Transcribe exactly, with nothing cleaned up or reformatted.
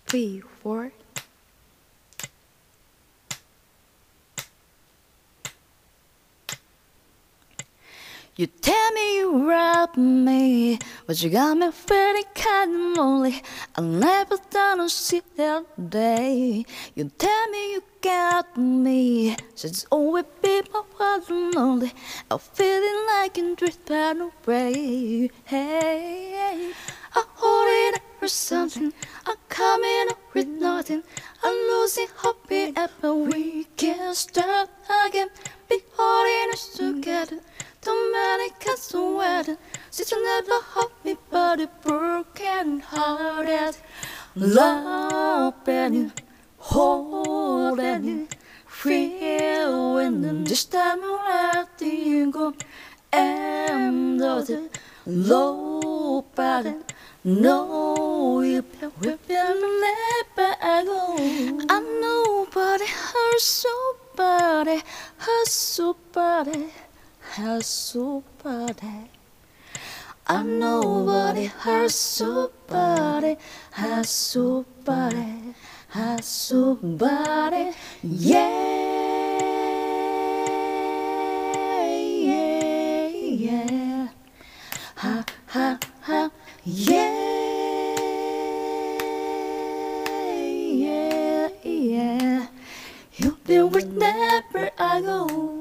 three, four. You tell me you love me, but you got me feeling kinda lonely. I never thought I'd see that day. You tell me you got me, said it's always be my one and only. I'm feeling like I'm drifting away. Hey, I'm holding up for something. I'm coming up with nothing. I'm losing hope ever we can start again. Be holding us together. Too many cats to weather. Since you never help me, but a broken hearted. Loving, holding, feeling this time I'm letting go. And the low bottom. No, you will never go. I know, but it hurts so bad, it hurts so bad. Hurts so bad. I know, but it hurts so bad. Hurts so bad. Hurts so bad. Yeah, yeah, yeah. Ha, ha, ha. Yeah, yeah, yeah. You've been wherever I go.